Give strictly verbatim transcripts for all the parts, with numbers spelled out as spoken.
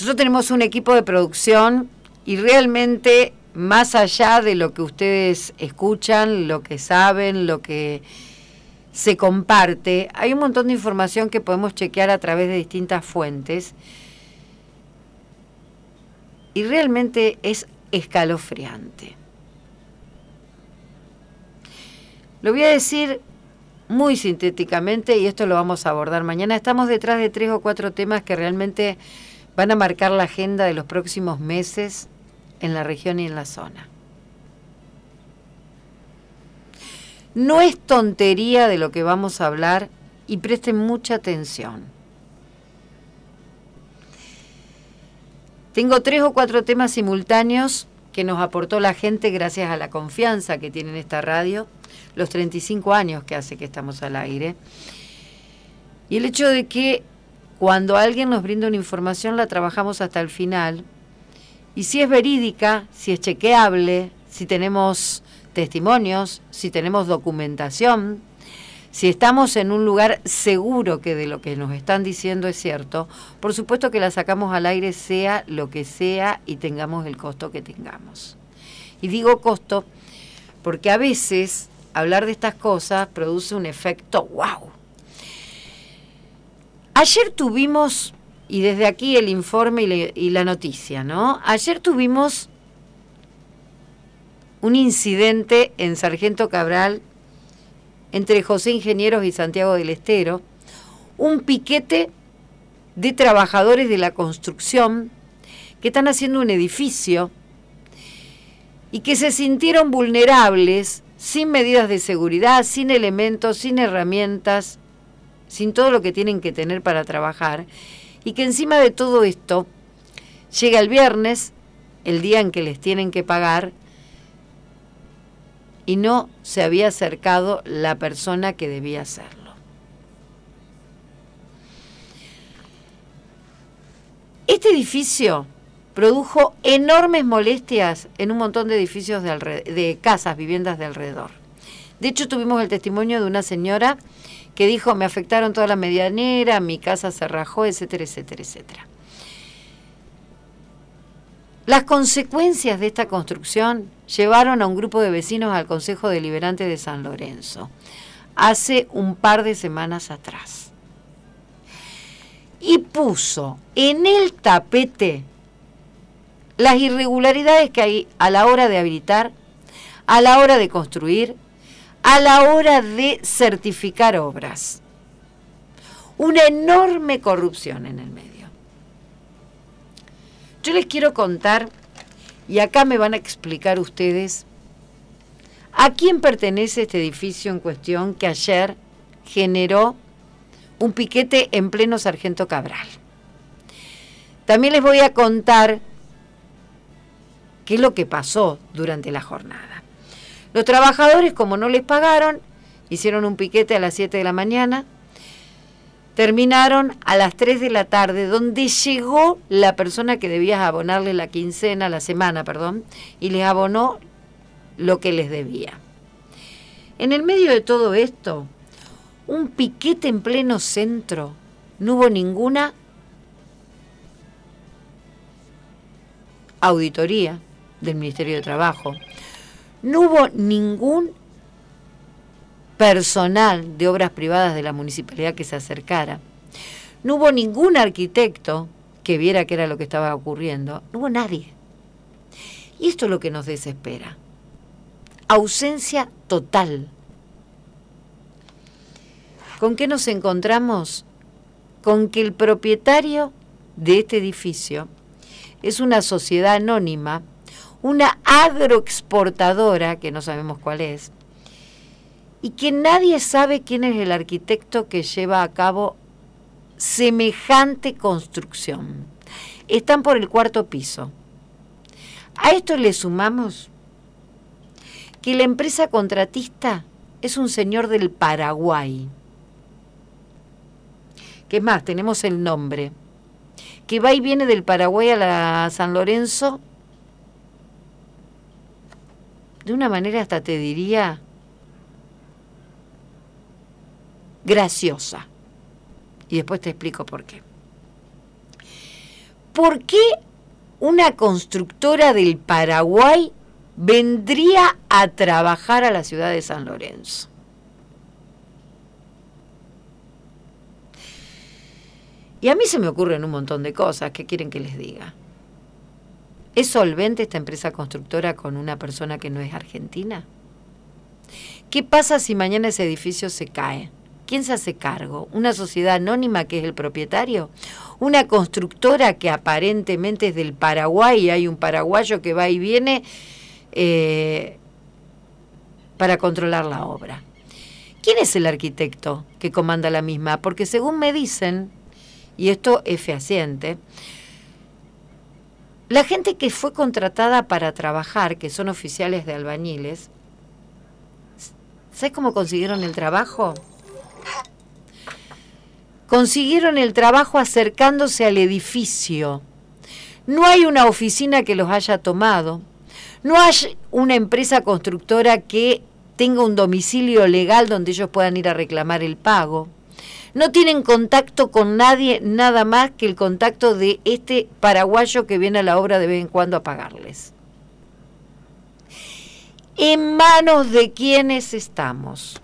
Nosotros tenemos un equipo de producción y realmente, más allá de lo que ustedes escuchan, lo que saben, lo que se comparte, hay un montón de información que podemos chequear a través de distintas fuentes y realmente es escalofriante. Lo voy a decir muy sintéticamente y esto lo vamos a abordar mañana. Estamos detrás de tres o cuatro temas que realmente van a marcar la agenda de los próximos meses en la región y en la zona. No es tontería de lo que vamos a hablar y presten mucha atención. Tengo tres o cuatro temas simultáneos que nos aportó la gente gracias a la confianza que tiene en esta radio, los treinta y cinco años que hace que estamos al aire, y el hecho de que cuando alguien nos brinda una información la trabajamos hasta el final, y si es verídica, si es chequeable, si tenemos testimonios, si tenemos documentación, si estamos en un lugar seguro que de lo que nos están diciendo es cierto, por supuesto que la sacamos al aire sea lo que sea y tengamos el costo que tengamos. Y digo costo porque a veces hablar de estas cosas produce un efecto wow. Ayer tuvimos, y desde aquí el informe y, le, y la noticia, ¿no? Ayer tuvimos un incidente en Sargento Cabral entre José Ingenieros y Santiago del Estero, un piquete de trabajadores de la construcción que están haciendo un edificio y que se sintieron vulnerables, sin medidas de seguridad, sin elementos, sin herramientas, sin todo lo que tienen que tener para trabajar, y que encima de todo esto llega el viernes, el día en que les tienen que pagar, y no se había acercado la persona que debía hacerlo. Este edificio produjo enormes molestias en un montón de edificios de, alred- de casas, viviendas de alrededor. De hecho, tuvimos el testimonio de una señora que dijo, me afectaron toda la medianera, mi casa se rajó, etcétera, etcétera, etcétera. Las consecuencias de esta construcción llevaron a un grupo de vecinos al Consejo Deliberante de San Lorenzo hace un par de semanas atrás y puso en el tapete las irregularidades que hay a la hora de habilitar, a la hora de construir, a la hora de certificar obras. Una enorme corrupción en el medio. Yo les quiero contar, y acá me van a explicar ustedes, a quién pertenece este edificio en cuestión que ayer generó un piquete en pleno Sargento Cabral. También les voy a contar qué es lo que pasó durante la jornada. Los trabajadores, como no les pagaron, hicieron un piquete a las siete de la mañana, terminaron a las tres de la tarde, donde llegó la persona que debía abonarle la quincena, la semana, perdón, y les abonó lo que les debía. En el medio de todo esto, un piquete en pleno centro, no hubo ninguna auditoría del Ministerio de Trabajo, no hubo ningún personal de obras privadas de la municipalidad que se acercara, no hubo ningún arquitecto que viera qué era lo que estaba ocurriendo, no hubo nadie. Y esto es lo que nos desespera. Ausencia total. ¿Con qué nos encontramos? Con que el propietario de este edificio es una sociedad anónima, una agroexportadora, que no sabemos cuál es, y que nadie sabe quién es el arquitecto que lleva a cabo semejante construcción. Están por el cuarto piso. A esto le sumamos que la empresa contratista es un señor del Paraguay, que es más, tenemos el nombre, que va y viene del Paraguay a la San Lorenzo de una manera, hasta te diría, graciosa. Y después te explico por qué. ¿Por qué una constructora del Paraguay vendría a trabajar a la ciudad de San Lorenzo? Y a mí se me ocurren un montón de cosas. ¿Qué quieren que les diga? ¿Es solvente esta empresa constructora con una persona que no es argentina? ¿Qué pasa si mañana ese edificio se cae? ¿Quién se hace cargo? ¿Una sociedad anónima que es el propietario? ¿Una constructora que aparentemente es del Paraguay y hay un paraguayo que va y viene eh, para controlar la obra? ¿Quién es el arquitecto que comanda la misma? Porque según me dicen, y esto es fehaciente, la gente que fue contratada para trabajar, que son oficiales de albañiles, ¿sabes cómo consiguieron el trabajo? Consiguieron el trabajo acercándose al edificio. No hay una oficina que los haya tomado. No hay una empresa constructora que tenga un domicilio legal donde ellos puedan ir a reclamar el pago. No tienen contacto con nadie, nada más que el contacto de este paraguayo que viene a la obra de vez en cuando a pagarles. ¿En manos de quiénes estamos?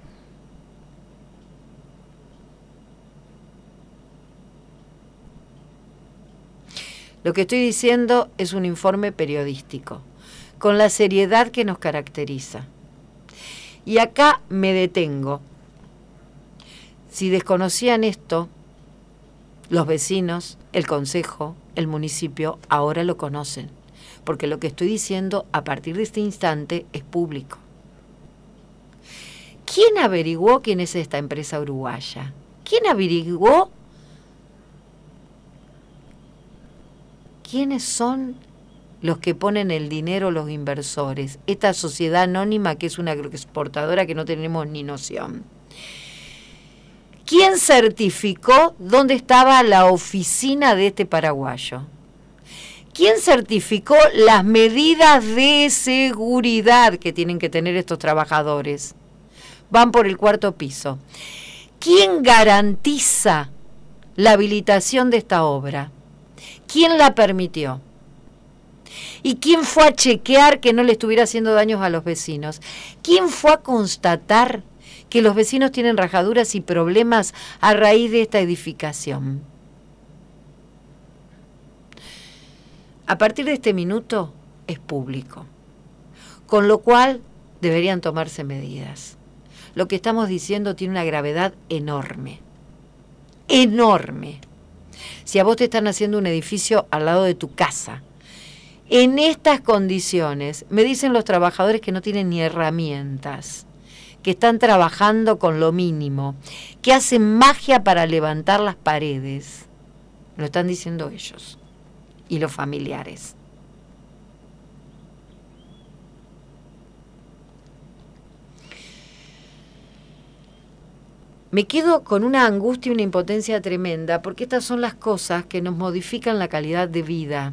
Lo que estoy diciendo es un informe periodístico, con la seriedad que nos caracteriza. Y acá me detengo. Si desconocían esto, los vecinos, el consejo, el municipio, ahora lo conocen, porque lo que estoy diciendo a partir de este instante es público. ¿Quién averiguó quién es esta empresa uruguaya? ¿Quién averiguó quiénes son los que ponen el dinero, los inversores? Esta sociedad anónima que es una agroexportadora que no tenemos ni noción. ¿Quién certificó dónde estaba la oficina de este paraguayo? ¿Quién certificó las medidas de seguridad que tienen que tener estos trabajadores? Van por el cuarto piso. ¿Quién garantiza la habilitación de esta obra? ¿Quién la permitió? ¿Y quién fue a chequear que no le estuviera haciendo daños a los vecinos? ¿Quién fue a constatar que los vecinos tienen rajaduras y problemas a raíz de esta edificación? A partir de este minuto es público, con lo cual deberían tomarse medidas. Lo que estamos diciendo tiene una gravedad enorme, enorme. Si a vos te están haciendo un edificio al lado de tu casa, en estas condiciones, me dicen los trabajadores que no tienen ni herramientas, que están trabajando con lo mínimo, que hacen magia para levantar las paredes. Lo están diciendo ellos y los familiares. Me quedo con una angustia y una impotencia tremenda, porque estas son las cosas que nos modifican la calidad de vida.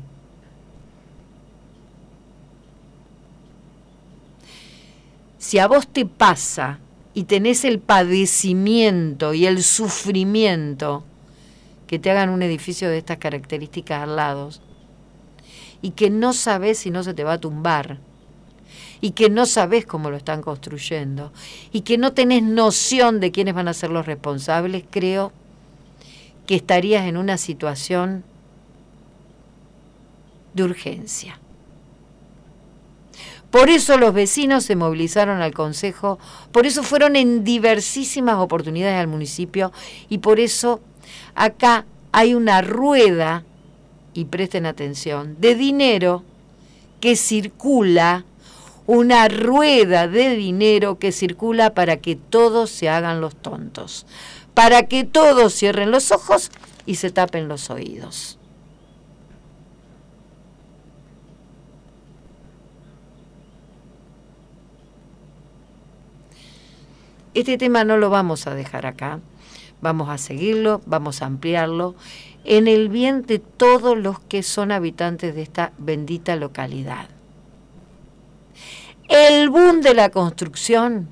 Si a vos te pasa y tenés el padecimiento y el sufrimiento que te hagan un edificio de estas características al lado, y que no sabés si no se te va a tumbar, y que no sabés cómo lo están construyendo, y que no tenés noción de quiénes van a ser los responsables, creo que estarías en una situación de urgencia. Por eso los vecinos se movilizaron al consejo, por eso fueron en diversísimas oportunidades al municipio, y por eso acá hay una rueda, y presten atención, de dinero que circula, una rueda de dinero que circula para que todos se hagan los tontos, para que todos cierren los ojos y se tapen los oídos. Este tema no lo vamos a dejar acá, vamos a seguirlo, vamos a ampliarlo, en el bien de todos los que son habitantes de esta bendita localidad. El boom de la construcción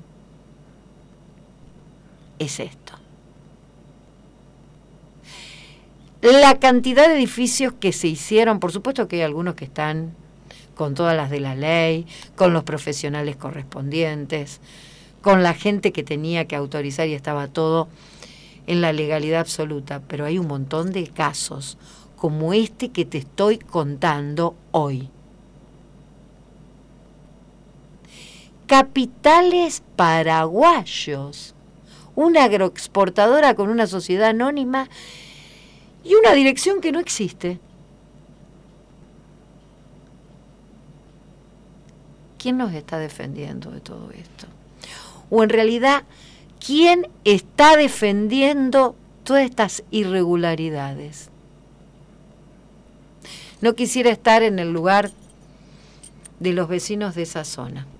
es esto. la cantidad de edificios que se hicieron, por supuesto que hay algunos que están con todas las de la ley, con los profesionales correspondientes, con la gente que tenía que autorizar y estaba todo en la legalidad absoluta, pero hay un montón de casos como este que te estoy contando hoy. Capitales paraguayos, una agroexportadora con una sociedad anónima y una dirección que no existe. ¿Quién nos está defendiendo de todo esto? O en realidad, ¿quién está defendiendo todas estas irregularidades? No quisiera estar en el lugar de los vecinos de esa zona.